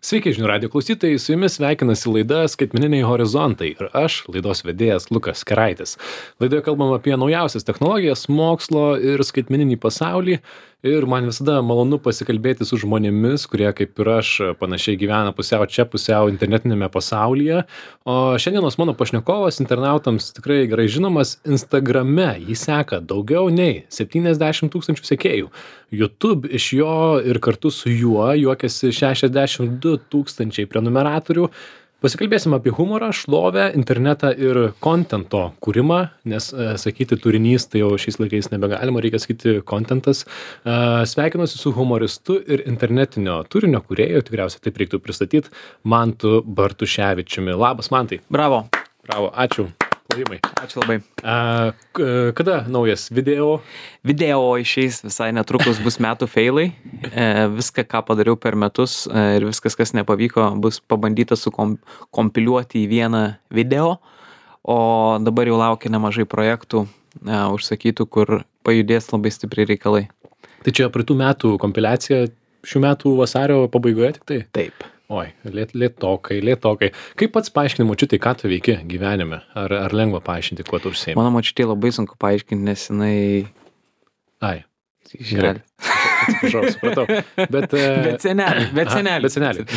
Sveiki, žinių radijo klausytojai, su jumis sveikinasi laida Skaitmeniniai horizontai ir aš, laidos vedėjas Lukas Keraitis. Laidoje kalbam apie naujausias technologijas, mokslo ir skaitmeninį pasaulį ir man visada malonu pasikalbėti su žmonėmis, kurie kaip ir aš panašiai gyvena pusiau čia, pusiau internetinėme pasaulyje. O šiandienos mano pašnekovas internautams tikrai gerai žinomas, Instagrame jį seka daugiau nei 70 000 sekėjų. YouTube iš jo ir kartu su juo juokiasi 62 000 prenumeratorių. Pasikalbėsim apie humorą, šlovę, internetą ir kontento kūrimą, nes sakyti turinys tai jau šiais laikais nebegalima, reikia sakyti kontentas. Sveikinuosi su humoristu ir internetinio turinio kūrėju, tikriausiai taip reiktų pristatyti, Mantu Bartuševičiumi. Labas, Mantai. Bravo. Bravo, ačiū. Plojimai. Ačiū labai. Kada naujas video? Video išeis visai netrukus, bus metų feilai. Viską, ką padariau per metus ir viskas, kas nepavyko, bus pabandyta sukompiliuoti į vieną video. O dabar jau laukia nemažai projektų užsakytų, kur pajudės labai stipriai reikalai. Tai čia praeitų metų kompiliacija, šių metų vasario pabaigoje tik tai? Taip. Oi, lėtokai. Kaip pats paaiškini močiutei, ką tu veiki gyvenime? Ar lengva paaiškinti, kuo tu užsiimi? Mano močiutei labai sunku paaiškinti, nes jinai... Ai. Gerai. Atsiprašau, supratau. Bet senelį.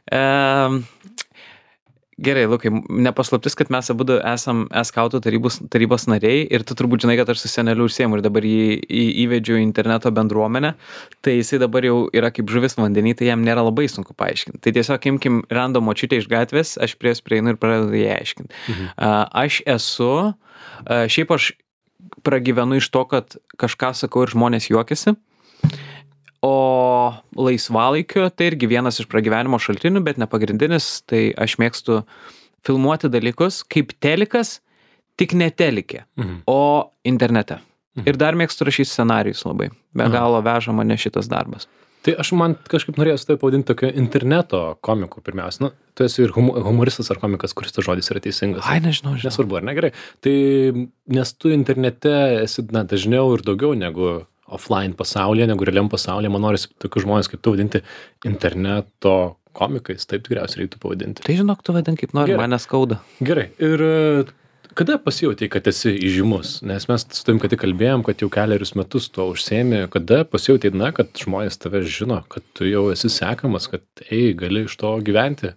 Gerai, Lukai, nepaslaptis, kad mes abudu esam skautų tarybos nariai ir tu turbūt žinai, kad aš su seneliu užsiemu ir dabar jį įvedžiu į interneto bendruomenę, tai jisai dabar jau yra kaip žuvis vandenį, tai jam nėra labai sunku paaiškinti. Tai tiesiog imkim random močiutę iš gatvės, aš prieinu ir pradedu ją aiškinti. Šiaip aš pragyvenu iš to, kad kažką sakau ir žmonės juokiasi. O laisvalaikiu tai irgi vienas iš pragyvenimo šaltinių, bet ne pagrindinis, tai aš mėgstu filmuoti dalykus kaip telikas, tik ne telikė, o internete. Ir dar mėgstu rašyti scenarijus labai. Be galo veža mane šitas darbas. Tai man kažkaip norėjau tai pavadinti tokio interneto komiku pirmiausia. Nu, tu esi ir humoristas ar komikas, kuris tas žodis yra teisingas. Ai, nežinau. Nesvarbu, ar ne, gerai. Tai nes tu internete esi dažniau ir daugiau negu offline pasaulyje, negu realiam pasaulyje, man norisi tokius žmonės kaip tu vadinti interneto komikais, taip tikriausiai reiktų pavadinti. Tai žinok, tu vadink kaip nori, mane skauda. Gerai, ir kada pasijautei, kad esi įžymus? Nes mes su tavim kad tik kalbėjom, kad jau keliarius metus tuo užsiėmi, kada pasijautei, kad žmonės tave žino, kad tu jau esi sekamas, kad gali iš to gyventi?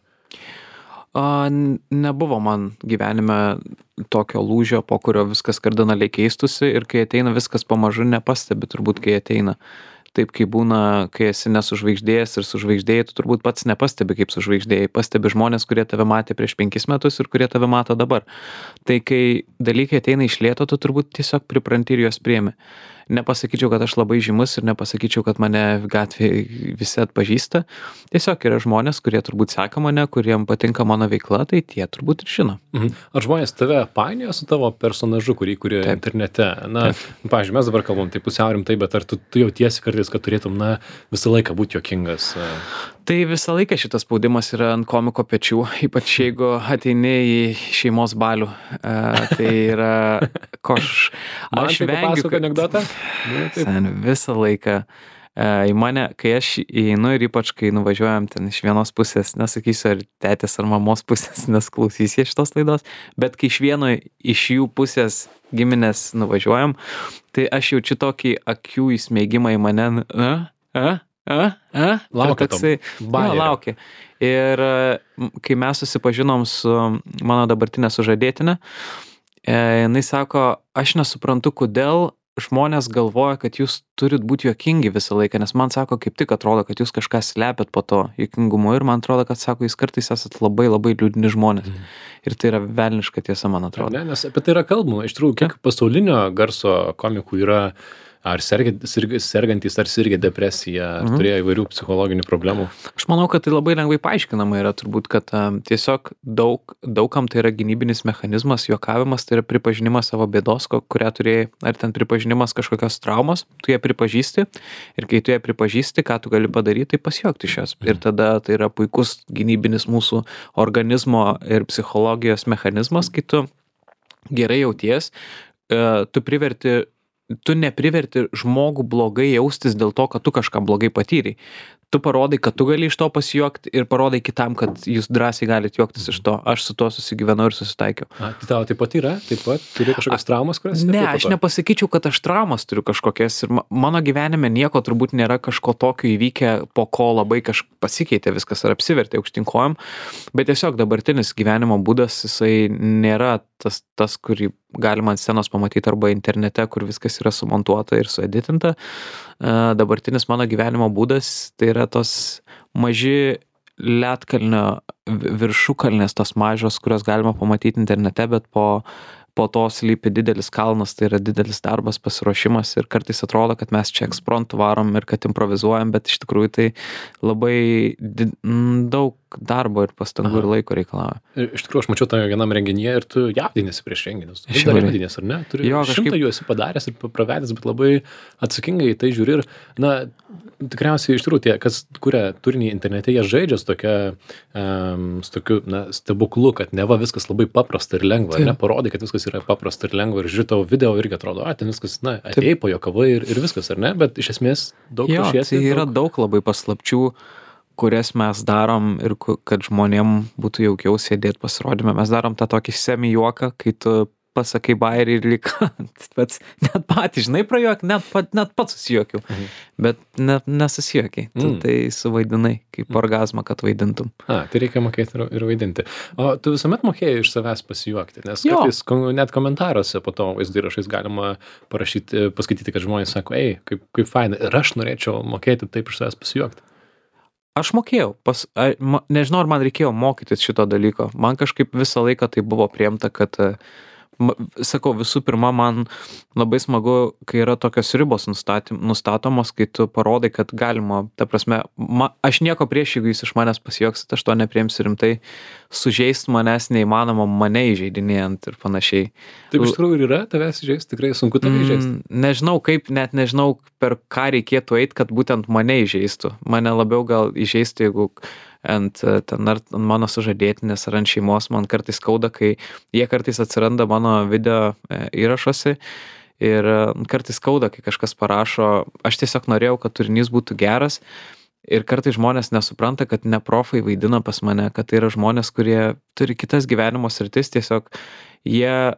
Nebuvo man gyvenime tokio lūžio, po kurio viskas kardinaliai keistusi ir kai ateina viskas pamažu nepastebi, turbūt kai ateina. Taip kaip būna, kai esi nesužvaigždėjęs ir sužvaigždėjai, tu turbūt pats nepastebi kaip sužvaigždėjai. Pastebi žmonės, kurie tave matė prieš 5 metus ir kurie tave mato dabar. Tai kai dalykai ateina iš lėto, tu turbūt tiesiog pripranti ir juos priemi. Nepasakyčiau, kad aš labai žymus ir nepasakyčiau, kad mane gatvėje visi atpažįsta. Tiesiog yra žmonės, kurie turbūt seka mane, kuriem patinka mano veikla, tai tie turbūt ir žino. Ar žmonės tave painioja su tavo personažu, kurį kuria internete? Na, pavyzdžiui, mes dabar kalbam tai pusiau rimtai, bet ar tu jautiesi kartais, kad turėtum, visą laiką būti juokingas? Tai visą laiką šitas spaudimas yra ant komiko pečių, ypač jeigu ateini į šeimos balių. Tai yra aš vengiu, kad... anekdotą? Visą laiką į mane, kai aš įeinu ir ypač kai nuvažiuojam ten iš vienos pusės, nesakysiu ar tetės ar mamos pusės, nes klausys jie šitos laidos, bet kai iš vieno iš jų pusės giminės nuvažiuojam, tai aš jaučiu tokį akių įsmeigimą į mane. Laukia. Ir kai mes susipažinom su mano dabartinė sužadėtinė, jinai sako, aš nesuprantu, kodėl žmonės galvoja, kad jūs turit būti juokingi visą laiką, nes man sako, kaip tik atrodo, kad jūs kažką slepiat po to juokingumu ir man atrodo, kad sako, jūs kartais esat labai labai liūdni žmonės. Ir tai yra velniška tiesa, man atrodo. Ne, nes apie tai yra kalbama. Iš tikrųjų, kiek pasaulinio garso komikų yra ar sergantys, ar sirgę depresiją, ar turėjo įvairių psichologinių problemų? Aš manau, kad tai labai lengvai paaiškinama yra turbūt, kad tiesiog daugam tai yra gynybinis mechanizmas, juokavimas, tai yra pripažinimas savo bėdos, kurią turėjai, ar ten pripažinimas kažkokios traumos, tu ją pripažįsti ir kai tu ją pripažįsti, ką tu gali padaryti, tai pasijuokti iš jos. Ir tada tai yra puikus gynybinis mūsų organizmo ir psichologijos mechanizmas, kai tu gerai jauties, tu nepriverti žmogų blogai jaustis dėl to, kad tu kažką blogai patyrei. tu parodai, kad tu gali iš to pasijuokti ir parodai kitam, kad jūs drąsiai galite juoktis iš to. Aš su tuo susigyvenau ir susitaikiau. Tai tau taip pat yra? Taip pat turi kažkokias traumas, kurias... Ne, aš nepasakyčiau, kad aš traumas turiu kažkokias ir mano gyvenime nieko turbūt nėra kažko tokio įvykę, po ko labai pasikeitė viskas ar apsivertė aukštyn kojom, bet tiesiog dabartinis gyvenimo būdas, jisai nėra tas, kurį galima ant scenos pamatyti arba internete, kur viskas yra sumontuota ir sueditinta. Dabartinis mano gyvenimo būdas, tai yra tos maži ledkalnio viršukalnės, tos mažos, kurios galima pamatyti internete, bet po to slypi didelis kalnas, tai yra didelis darbas, pasiruošimas ir kartais atrodo, kad mes čia ekspromtu varom ir kad improvizuojam, bet iš tikrųjų tai labai daug darbo ir pastangų ir laiko reikalauja. Iš tikrųjų, aš mačiau tą vienam renginyje ir tu jaudinėsi prieš renginius. Tu dar jaudinės, ar ne? Turi 100 jų esi padaręs ir pravedęs, bet labai atsakingai tai žiūri ir, na, tikriausiai iš tikrųjų tie, kas kuria turinį internete, jie žaidžia su tokiu, na, stebuklu, kad neva viskas labai paprasta ir lengva, ne, parodai, kad viskas yra paprasta ir lengva ir žiūri tavo video irgi atrodo, ten viskas, na, atėjai po jo kavai ir viskas, ar ne, bet iš esmės daug ruošiesi. Tai yra daug labai paslapčių, kurias mes darom ir kad žmonėm būtų jaukiau sėdėti pasirodyme. Mes darom tą tokį semi-juoką, kai tu pasakai bairį ir lyg net patys, žinai, prajuok, net pats susijuokiau, bet nesusijuokiai. Tu tai suvaidinai, kaip orgazmą, kad vaidintum. Tai reikia mokėti ir vaidinti. O tu visuomet mokėjai iš savęs pasijuokti, nes kartais net komentaruose po to vaizdo įrašais galima paskaityti, kad žmonės sako, kaip faina, ir aš norėčiau mokėti taip iš savęs pasijuokti. Aš mokėjau, nežinau, ar man reikėjo mokytis šito dalyko. Man kažkaip visą laiką tai buvo priimta, kad, sakau, visų pirma, man labai smagu, kai yra tokios ribos nustatomos, kai tu parodai, kad galima, ta prasme, aš nieko prieš, jeigu jūs iš manęs pasijuoksit, aš to nepriimsiu rimtai, sužeist manęs neįmanoma, mane įžeidinėjant ir panašiai. Taip iš tikrųjų ir yra tavęs įžeist, tikrai sunku tave įžeist. Nežinau kaip, net nežinau per ką reikėtų eit, kad būtent mane įžeistų. Mane labiau gal įžeistų, jeigu ant mano sužadėtinės ar ant šeimos man kartais skauda, kai jie kartais atsiranda mano video įrašuose ir kartais skauda, kai kažkas parašo, aš tiesiog norėjau, kad turinys būtų geras ir kartais žmonės nesupranta, kad ne profai vaidina pas mane, kad tai yra žmonės, kurie turi kitas gyvenimo sritis, tiesiog jie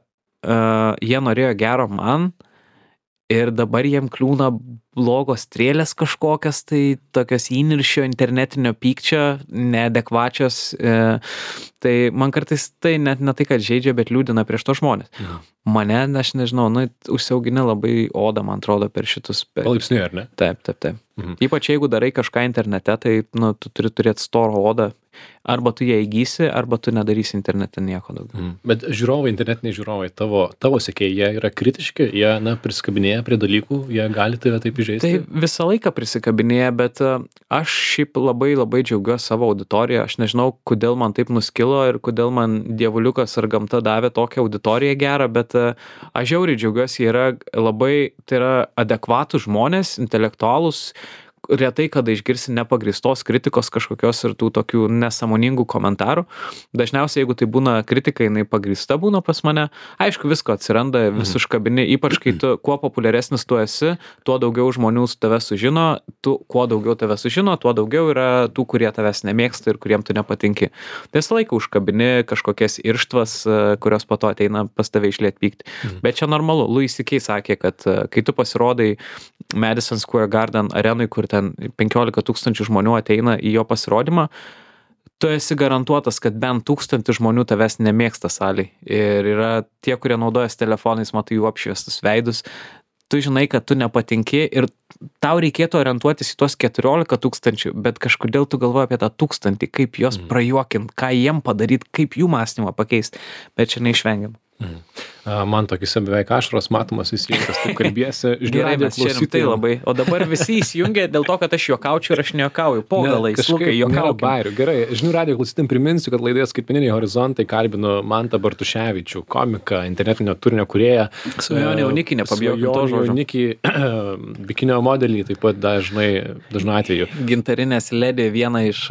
norėjo gero man ir dabar jiem kliūna blogos strėlės kažkokias, tai tokios įniršio internetinio pykčio, neadekvačios, tai man kartais tai net ne tai, kad žaidžia, bet liūdina prieš to žmonės. Mane, aš nežinau, užsiaugini labai odą, man atrodo, per šitus... Palaipsniui, ar ne? Taip. Ypač jeigu darai kažką internete, tai tu turi turėti storą odą. Arba tu ją įgysi, arba tu nedarysi internete nieko daugiau. Bet žiūrovai, internetiniai žiūrovai, tavo sekėjai, jie yra kritiški, jie prisikabinėja prie dalykų, jie gali tave taip įžeisti? Tai visą laiką prisikabinėja, bet aš šiaip labai džiaugiuosi savo auditoriją. Aš nežinau, kodėl man taip nuskilo ir kodėl man dievuliukas ar gamta davė tokią auditoriją gerą, bet aš žiauriai džiaugiuosi, jie yra labai, tai yra adekvatų žmonės, intelektualūs, retai kada išgirsi nepagristos kritikos kažkokios ir tų tokių nesąmoningų komentarų. Dažniausiai, jeigu tai būna kritika, jinai pagrista būna pas mane. Aišku, visko atsiranda, vis užkabini, ypač kai tu, kuo populiaresnis tu esi, tuo daugiau žmonių tave sužino, kuo daugiau tave sužino, tuo daugiau yra tų, kurie tavęs nemėgsta ir kuriem tu nepatinki. Tai visą laiką užkabini kažkokias irštvas, kurios po to ateina pas tave išliet pykti. Bet čia normalu. Louis C.K. sakė, kad kai tu pasirodai Madison Square Garden arenui, kur ten 15 000 žmonių ateina į jo pasirodymą, tu esi garantuotas, kad bent 1000 žmonių tavęs nemėgsta salėj. Ir yra tie, kurie naudojas telefonais, matai jų apšviestus veidus. Tu žinai, kad tu nepatinki ir tau reikėtų orientuotis į tuos 14 000, bet kažkodėl tu galvoji apie tą 1000, kaip juos prajuokint, ką jiem padaryt, kaip jų mąstymą pakeist. Bet čia neišvengiam. Man tokise beveik ašaros matomas įsijungtas, taip kalbėsi. Gerai, mes čia rimtai labai. O dabar visi įsijungia dėl to, kad aš juokaučiau ir aš nejuokauju. Po galais, Lukai, juokaukim. Gerai, žinių radijo klausytėm priminsiu, kad laidoje Skaitmeniniai horizontai kalbinu Mantą Bartuševičių, komiką, internetinio turinio kūrėją. Svajonė Jaunikį, nepabijokim to žodžio. Jaunikį, bikinio modelį, taip pat dažnu atveju. Gintarinės ledė viena iš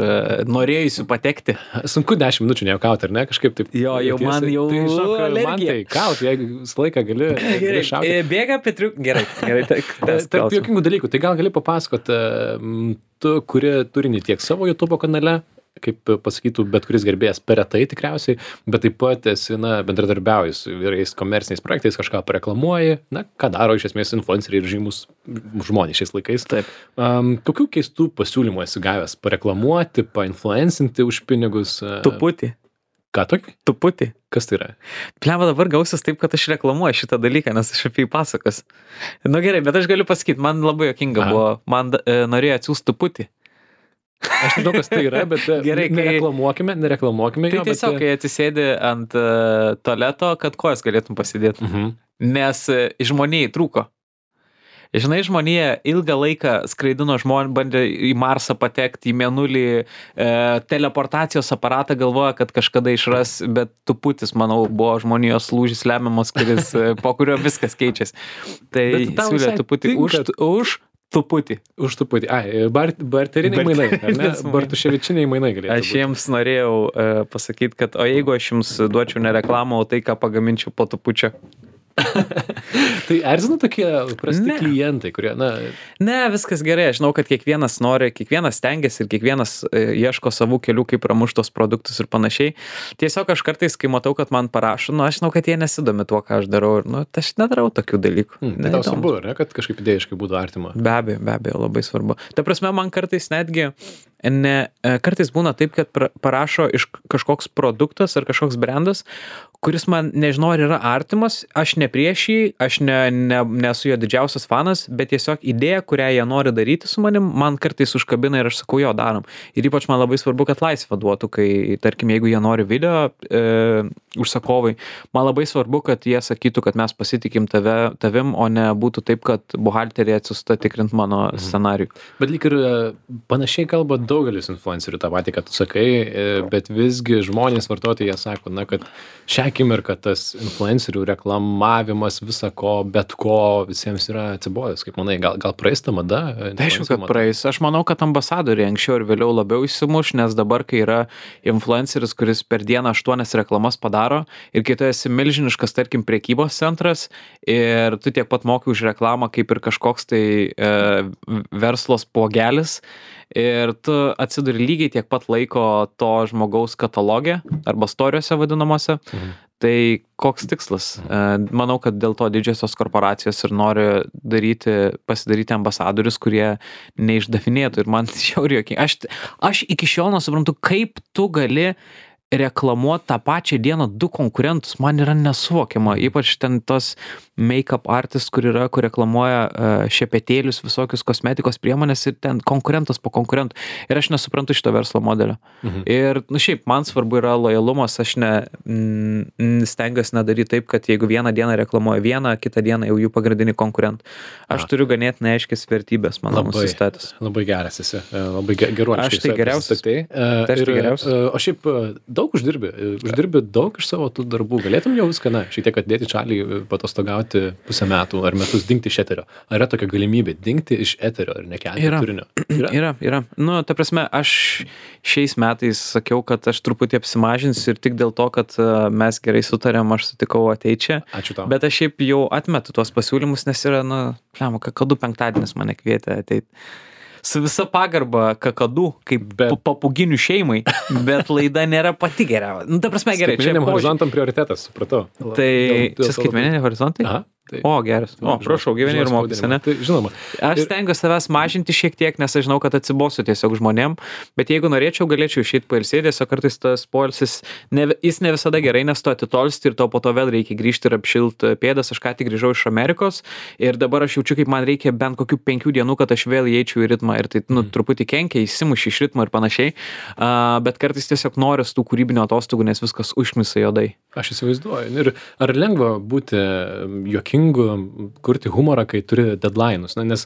norėjusių patekti. Sunku 10 minučių nejuokauti, ar ne? Kažkaip taip. Jo, jau man jau tai, man tai jeigu visą laiką gali šauti. Bėga Petriuk, gerai. Tarp juokingų dalykų, tai gal gali papasakot, tu kuri turinį tiek savo YouTube kanale, kaip pasakytų bet kuris gerbėjas per retai tikriausiai, bet taip pat esi, bendradarbiauji su įvairiais komerciniais projektais, kažką pareklamuoji, ką daro iš esmės influenceriai ir žymus žmonės šiais laikais. Taip. Kokių keistų pasiūlymų esi gavęs pareklamuoti, painfluencinti už pinigus? Tuputį. Ką tokį? Tuputį. Kas tai yra? Pliava dabar gausis taip, kad aš reklamuoju šitą dalyką, nes aš apie jį pasakas. Gerai, bet aš galiu pasakyti, man labai jokinga buvo, man norėjo atsiųsti tuputį. Aš nežinau, kas tai yra, bet gerai, nereklamuokime tai jo. Tiesiog, kai atsisėdi ant tualeto, kad kojas galėtum pasidėti. Nes žmonijai trūko. Žinai, žmonija ilgą laiką skraidino žmonės, bandė į Marsą patekti, į Mėnulį, teleportacijos aparatą galvoja, kad kažkada išras, bet tuputis, manau, buvo žmonijos lūžis lemiamas, po kurio viskas keičiasi. Tai siūlė tuputį už tuputį. Už tuputį. Barteriniai mainai, ar ne? Bartuševičiniai mainai galėtų būti. Aš jiems norėjau pasakyti, kad o jeigu aš jums duočiau ne reklamą, o tai, ką pagaminčiau po tupučio. Tai erzina tokie prasti klientai, kurie, Ne, viskas gerai, aš žinau, kad kiekvienas nori, kiekvienas stengiasi ir kiekvienas ieško savų kelių, kaip pramušti tos produktus ir panašiai. Tiesiog aš kartais, kai matau, kad man parašo, aš žinau, kad jie nesidomi tuo, ką aš darau ir, aš nedarau tokių dalykų. Tai tau svarbu, ne, kad kažkaip idėjiškai būtų artima. Be abejo, labai svarbu. Ta prasme, man kartais netgi kartais būna taip, kad parašo iš kažkoks produktas ar kažkoks brandas, kuris man, nežinau, ar yra artimas, aš ne prieš jį, aš nesu jo didžiausias fanas, bet tiesiog idėja, kurią jie nori daryti su manim, man kartais užkabina ir aš sakau, jo, darom. Ir ypač man labai svarbu, kad laisvę duotų, kai, tarkim, jeigu jie nori video užsakovai, man labai svarbu, kad jie sakytų, kad mes pasitikim tavim, o ne būtų taip, kad buhalterė atsiusta tikrint mano scenarijų. Bet lyg ir panašiai kalba daugelis influencerių tą patį, kad tu sakai, bet visgi žmonės vartotojai jie sako, kad šią akimirką tas influencerių reklamavimas visa ko, bet ko visiems yra atsibojęs. Kaip manai, gal praeis ta mada? Tai aišku, kad praeis. Aš manau, kad ambasadoriai anksčiau ir vėliau labiau įsimuš, nes dabar, kai yra influenceris, kuris per dieną 8 reklamas padaro ir kai tu esi milžiniškas, tarkim, prekybos centras ir tu tiek pat moki už reklamą kaip ir kažkoks tai verslos pogelis, ir tu atsiduri lygiai tiek pat laiko to žmogaus katalogė arba storiuose vadinamuose. Tai koks tikslas? Manau, kad dėl to didžiosios korporacijos ir nori pasidaryti ambasadorius, kurie neišdavinėtų. Ir man žiauriai juokinga. Aš iki šiol nesuprantu, kaip tu gali reklamuoti tą pačią dieną 2 konkurentus. Man yra nesuvokiama. Ypač ten tos make-up artist, kur reklamuoja šepetėlius, visokius kosmetikos priemonės ir ten konkurentas po konkurentų. Ir aš nesuprantu šito verslo modelio. Ir, šiaip, man svarbu yra lojalumas. Aš stengiuosi nedaryti taip, kad jeigu vieną dieną reklamuoja vieną, kitą dieną jau jų pagrindinį konkurentą. Aš turiu ganėtinai aiškias vertybės, manau, nusistatęs. Labai geras esi. Labai geruoškai. Aš tai geriausias. O šiaip daug uždirbi daug iš savo tų darbų. Galėtum jau viską, šiek tiek atdėti čalį, patostogauti pusę metų ar metus dingti iš eterio. Ar yra tokia galimybė dingti iš eterio ir nekelti turinio? Yra. Ta prasme, aš šiais metais sakiau, kad aš truputį apsimažinsiu ir tik dėl to, kad mes gerai sutarėm, aš sutikau ateiti čia. Ačiū tau. Bet aš šiaip jau atmetu tuos pasiūlymus, nes yra, kakadu penktadienis mane kvietė ateiti. Su visa pagarba kakadu, kaip papuginių šeimai, bet laida nėra pati geriausia. Ta prasme, gerai. Skaitmeniniam horizontam prioritetas, supratau. Tai čia skaitmeniniai horizontai? Aha. O, geras. Prašau, gyveni ir mokysi, ne? Tai žinoma. Aš stengiuosi savęs mažinti šiek tiek, nes aš žinau, kad atsibosiu tiesiog žmonėm, bet jeigu norėčiau, galėčiau išeiti pailsėti, tiesiog kartais tas poilsis, jis ne visada gerai, nes tu atitolsti ir to po to vėl reikia grįžti ir apšilti pėdas. Aš ką tik grįžau iš Amerikos ir dabar aš jaučiu, kaip man reikia bent kokių 5 dienų, kad aš vėl įeičiau į ritmą ir tai, truputį kenkia, įsimuši iš ritmo ir panašiai, bet kartais tiesiog noriu tų kūrybinio atostogų, nes viskas užknisa juodai. Aš įsivaizduoju. Ir ar lengva būti juokingu, kurti humorą, kai turi deadline'us? Nes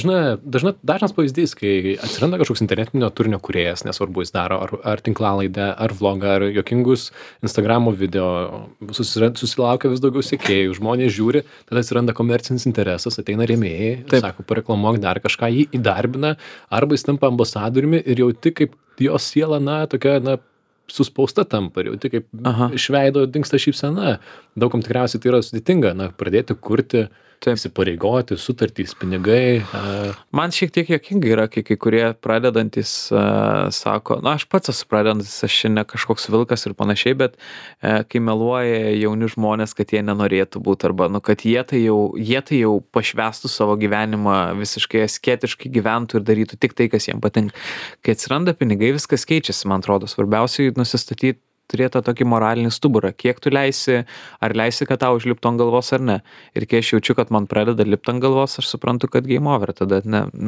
dažnas pavyzdys, kai atsiranda kažkoks internetinio turinio kūrėjas, nesvarbu jis daro, ar tinklalaidę, ar vlogą, ar juokingus Instagramo video, susilaukia vis daugiau sekėjų, žmonės žiūri, tada atsiranda komercinis interesas, ateina rėmėjai, sako, pareklamuok dar kažką, jį įdarbina, arba jis tampa ambasadoriumi ir jauti, kaip jo siela, tokia, suspausta tampa ir jauti, kaip Aha. iš veido dingsta šypsena. Daug kam tikriausiai tai yra sudėtinga, pradėti kurti, Taip. įsipareigoti, sutartys, pinigai. Man šiek tiek juokinga yra, kai kurie pradedantis sako, aš pats esu pradedantis, aš čia ne kažkoks vilkas ir panašiai, bet kai meluoja jauni žmonės, kad jie nenorėtų būti, arba kad jie tai jau pašvestų savo gyvenimą, visiškai asketiškai gyventų ir darytų tik tai, kas jiems patinka. Kai atsiranda pinigai, viskas keičiasi, man atrodo. Svarbiausiai nusistatyti, turėti tokį moralinį stuburą, kiek tu leisi, ar leisi, kad tau užliptų ant galvos ar ne. Ir kai aš jaučiu, kad man pradeda lipti ant galvos, aš suprantu, kad game over, tada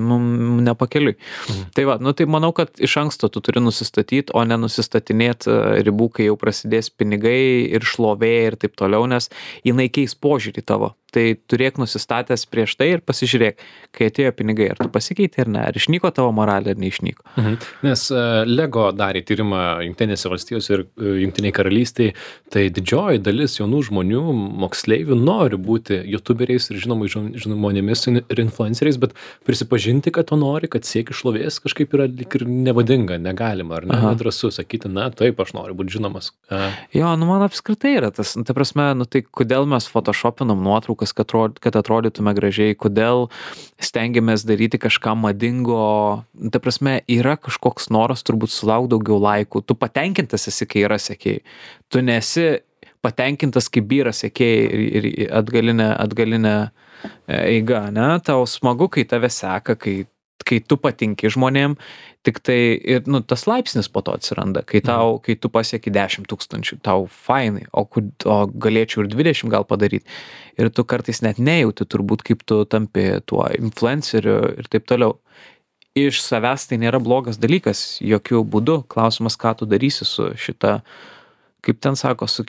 ne pakeliui. Tai va, tai manau, kad iš anksto tu turi nusistatyti, o ne nusistatinėti ribų, kai jau prasidės pinigai ir šlovė ir taip toliau, nes jinai keis požiūrį tavo. Tai turėk nusistatęs prieš tai ir pasižiūrėk, kai atėjo pinigai, ar tu pasikeitė ar ne, ar išnyko tavo moralė ar neišnyko. Nes Lego darė tyrimą Jungtinėse valstijose ir Jungtinėje karalystėje, tai didžioji dalis jaunų žmonių, moksleivių nori būti youtuberiais ir žmonėmis ir influenceriais, bet prisipažinti, kad to nori, kad sieki šlovės, kažkaip yra lyg ir nevadinga, negalima, ar ne, nedrąsu sakyti, taip, aš noriu būti žinomas. Jo, man apskritai yra tas, ta prasme, tai kodėl mes photoshopinam nuotraukas, kad atrodytume gražiai, kodėl stengiamės daryti kažką madingo, ta prasme, yra kažkoks noras turbūt sulauk daugiau laikų, tu patenkintas esi, kai yra sekėjai, tu nesi patenkintas, kai byra sekėjai ir atgalinė eiga, ne, tau smagu, kai tave seka, kai tu patinki žmonėm, tik tai ir tas laipsnis po to atsiranda, kai tu pasieki 10 000, tau fainai, o galėčiau ir 20 gal padaryti. Ir tu kartais net nejauti turbūt, kaip tu tampi tuo influenceriu ir taip toliau. Iš savęs tai nėra blogas dalykas, jokių būdų. Klausimas, ką tu darysi su šita, kaip ten sako, su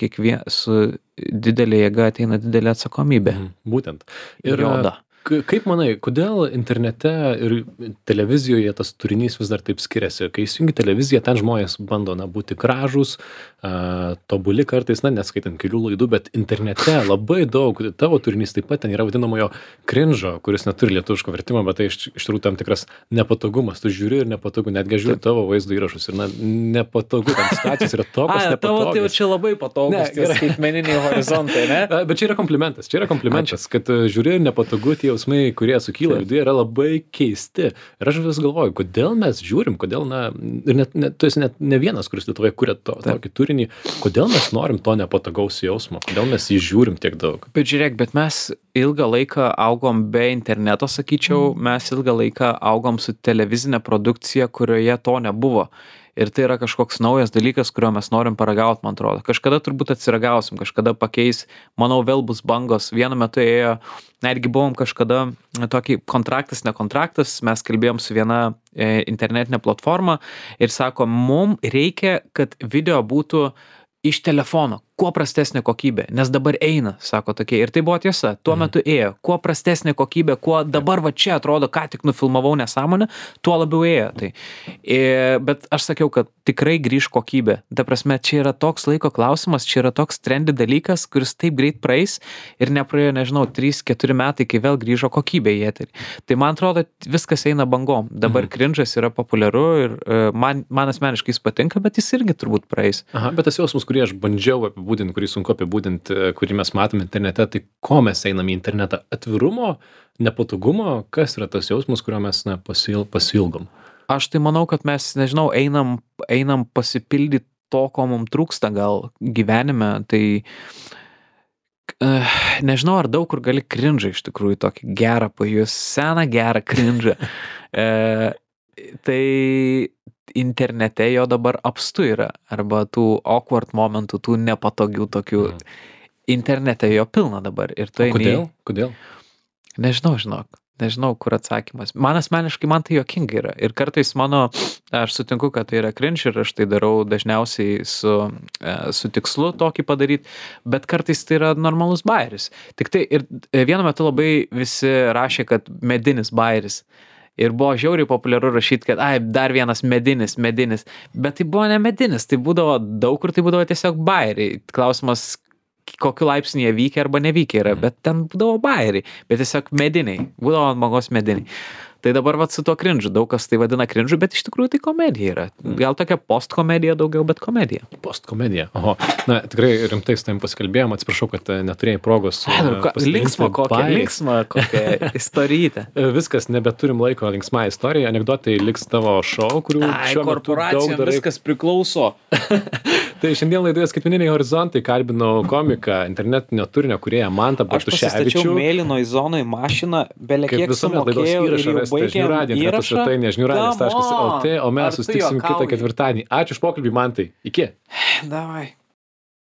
didelė jėga ateina didelė atsakomybė. Būtent. Ir joda. Kaip manai, kodėl internete ir televizijoje tas turinys vis dar taip skiriasi? Kai įsijungi televiziją, ten žmonės bando būti gražūs, tobuli kartais, neskaitant kelių laidų, bet internete labai daug, tavo turinys taip pat ten yra vadinamojo cringe'o, kuris neturi lietuviško vertimo, bet tai iš tikrųjų tam tikras nepatogumas. Tu žiūri ir nepatogu, netgi žiūri tavo vaizdo įrašus ir nepatogu, tam situacijos yra tokios nepatogios. Tavo tai čia labai patogus, tie skaitmeniniai horizontai, ne? Bet čia yra komplimentas, kad žiūri ir nepatogu, tie jausmai, kurie sukyla viduje, yra labai keisti. Ir aš vis galvoju, kodėl mes žiūrim, kodėl, ir tu esi net ne vienas, kuris Lietuvoje kuria tokį turinį, kodėl mes norim to nepatogaus jausmo, kodėl mes jį žiūrim tiek daug. Bet žiūrėk, bet mes ilgą laiką augom be interneto, sakyčiau, mes ilgą laiką augom su televizinė produkcija, kurioje to nebuvo. Ir tai yra kažkoks naujas dalykas, kurio mes norim paragauti, man atrodo. Kažkada turbūt atsiragausim, kažkada pakeis, manau, vėl bus bangos. Vienu metu ėjo, netgi buvom kažkada tokį kontraktas, nekontraktas, mes kalbėjom su viena internetinė platforma ir sako, mums reikia, kad video būtų iš telefono, kuo prastesnė kokybė, nes dabar eina, sako tokie. Ir tai buvo tiesa, tuo metu ėjo, kuo prastesnė kokybė, kuo dabar va čia atrodo, ką tik nufilmavau nesąmonę, tuo labiau ėjo. Tai. Bet aš sakiau, kad tikrai grįž kokybė. Ta prasme, čia yra toks laiko klausimas, čia yra toks trendy dalykas, kuris taip greit praeis ir nepraėjo, nežinau, 3-4 metai, kai vėl grįžo kokybė į eterį. Tai man atrodo, viskas eina bangom. Dabar cringe'as yra populiaru ir man asmeniškai jis patinka, bet jis irgi turbūt praeis. Aha, bet tas jausmas, kurį aš bandžiau apibūdinti, kurį sunku apibūdinti, kurį mes matome internete, tai ko mes einame į internetą? Atvirumo, nepatogumo, kas yra tas jausmas, kurio mes pasilgom? Aš tai manau, kad mes, nežinau, einam pasipildyti to, ko mums trūksta gal gyvenime, tai nežinau, ar daug kur gali cringe'ą iš tikrųjų tokį gerą pajus, seną gerą cringe'ą. Tai internete jo dabar apstu yra, arba tų awkward momentų, tų nepatogių tokių. Internete jo pilna dabar. Ir tai Kodėl? Nežinau, kur atsakymas. Man asmeniškai, man tai juokinga yra. Ir kartais aš sutinku, kad tai yra cringe ir aš tai darau dažniausiai su tikslu tokį padaryti, bet kartais tai yra normalus bajeris. Tik tai ir vienu metu labai visi rašė, kad medinis bajeris. Ir buvo žiauriai populiaru rašyti, kad dar vienas medinis, bet tai buvo ne medinis, tai būdavo daug kur, tai būdavo tiesiog bajeriai. Klausimas, kokiu laipsnį jie vykia arba nevykia yra, bet ten būdavo bajeriai, bet tiesiog mediniai, būdavo ant magos mediniai. Tai dabar vat su tuo cringe, daug kas tai vadina cringe, bet iš tikrųjų tai komedija yra. Gal tokia postkomedija daugiau, bet komedija. Postkomedija. Oho. Na, tikrai rimtai su tavim pasikalbėjom, atsiprašau, kad neturėjai progos. Linksma kokia istorytė. Viskas, nebeturim laiko linksmai istorijai, anekdotai liks tavo šou, kurių šiuo metu daug darai. Viskas priklauso. Tai šiandien laidoje Skaitmeniniai horizontai kalbinau komiką, internetinio turinio kūrėją Mantą Bartuševičių. Aš pasistačiau mėlynoj zonoj mašiną, belekiek sumokėjau ir jau baigėm įrašą. žiniųradijas.lt, o mes susitiksim kitą ketvirtadienį. Ačiū už pokalbį, Mantai. Iki. Davai.